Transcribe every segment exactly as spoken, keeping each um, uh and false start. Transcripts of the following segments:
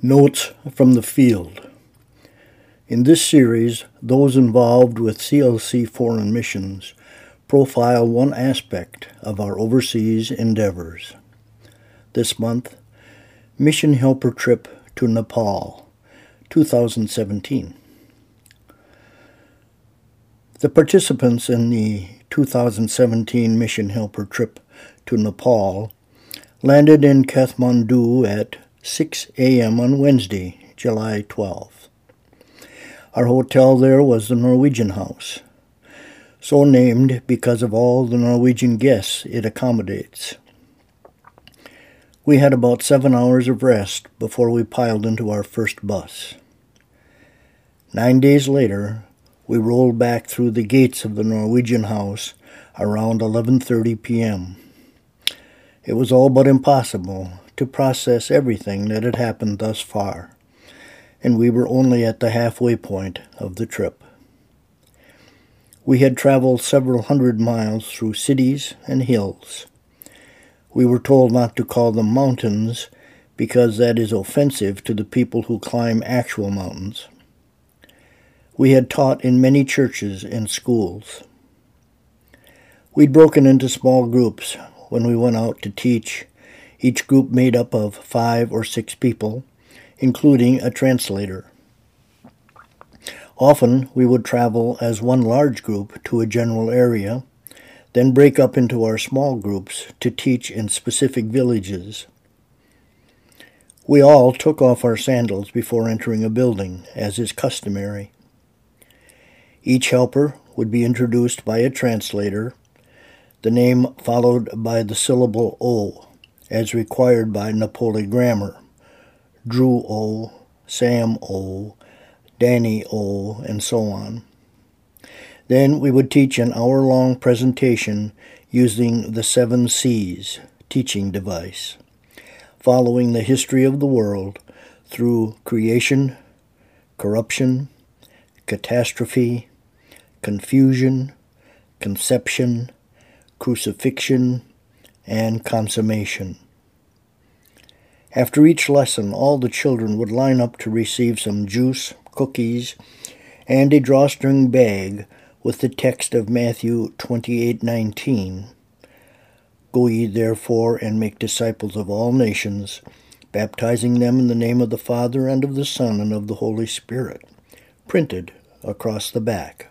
Notes from the Field. In this series, those involved with C L C Foreign Missions profile one aspect of our overseas endeavors. This month, Mission Helper Trip to Nepal, two thousand seventeen. The participants in the two thousand seventeen Mission Helper Trip to Nepal landed in Kathmandu at six a.m. on Wednesday, July twelfth. Our hotel there was the Norwegian House, so named because of all the Norwegian guests it accommodates. We had about seven hours of rest before we piled into our first bus. Nine days later, we rolled back through the gates of the Norwegian House around eleven thirty p.m. It was all but impossible to process everything that had happened thus far, and we were only at the halfway point of the trip. We had traveled several hundred miles through cities and hills. We were told not to call them mountains because that is offensive to the people who climb actual mountains. We had taught in many churches and schools. We'd broken into small groups when we went out to teach, each group made up of five or six people, including a translator. Often we would travel as one large group to a general area, then break up into our small groups to teach in specific villages. We all took off our sandals before entering a building, as is customary. Each helper would be introduced by a translator, the name followed by the syllable O, as required by Nepali grammar, Drew O, Sam O, Danny O, and so on. Then we would teach an hour-long presentation using the seven C's teaching device, following the history of the world through creation, corruption, catastrophe, confusion, conception, crucifixion, and consummation. After each lesson, all the children would line up to receive some juice, cookies, and a drawstring bag with the text of Matthew twenty-eight nineteen. Go ye therefore and make disciples of all nations, baptizing them in the name of the Father and of the Son and of the Holy Spirit, printed across the back.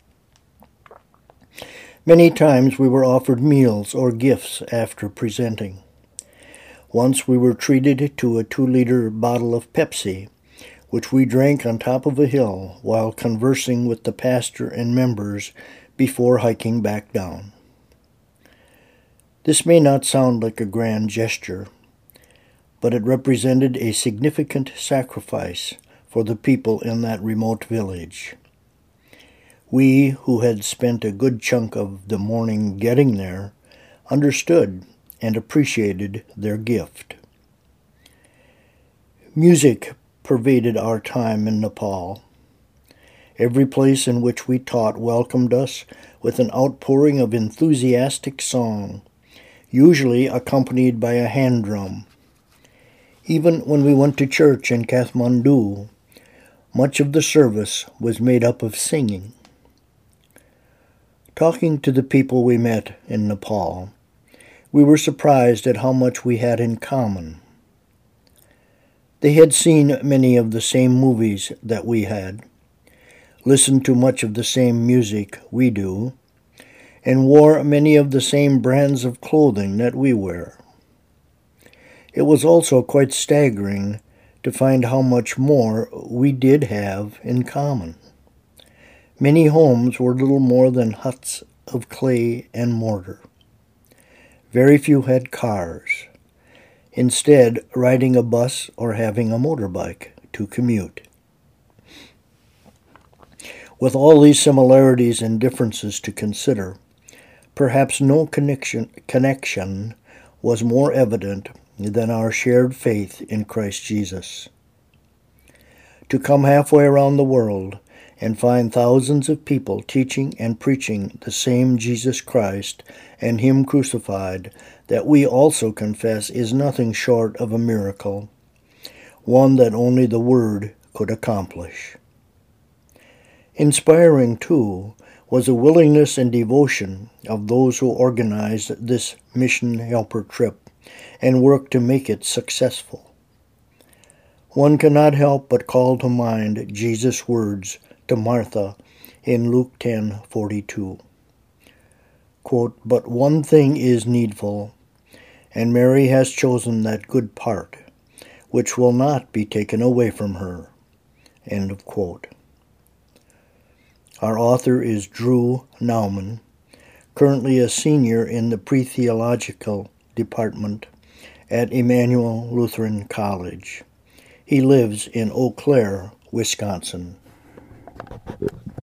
Many times we were offered meals or gifts after presenting. Once we were treated to a two-liter bottle of Pepsi, which we drank on top of a hill while conversing with the pastor and members before hiking back down. This may not sound like a grand gesture, but it represented a significant sacrifice for the people in that remote village. We, who had spent a good chunk of the morning getting there, understood and appreciated their gift. Music pervaded our time in Nepal. Every place in which we taught welcomed us with an outpouring of enthusiastic song, usually accompanied by a hand drum. Even when we went to church in Kathmandu, much of the service was made up of singing. Talking to the people we met in Nepal, we were surprised at how much we had in common. They had seen many of the same movies that we had, listened to much of the same music we do, and wore many of the same brands of clothing that we wear. It was also quite staggering to find how much more we did have in common. Many homes were little more than huts of clay and mortar. Very few had cars, instead riding a bus or having a motorbike to commute. With all these similarities and differences to consider, perhaps no connection, connection was more evident than our shared faith in Christ Jesus. To come halfway around the world and find thousands of people teaching and preaching the same Jesus Christ and Him crucified that we also confess is nothing short of a miracle, one that only the Word could accomplish. Inspiring, too, was the willingness and devotion of those who organized this Mission Helper trip and worked to make it successful. One cannot help but call to mind Jesus' words to Martha in Luke ten forty-two. Quote, "But one thing is needful, and Mary has chosen that good part, which will not be taken away from her." End of quote. Our author is Drew Nauman, currently a senior in the pre-theological department at Emmanuel Lutheran College. He lives in Eau Claire, Wisconsin.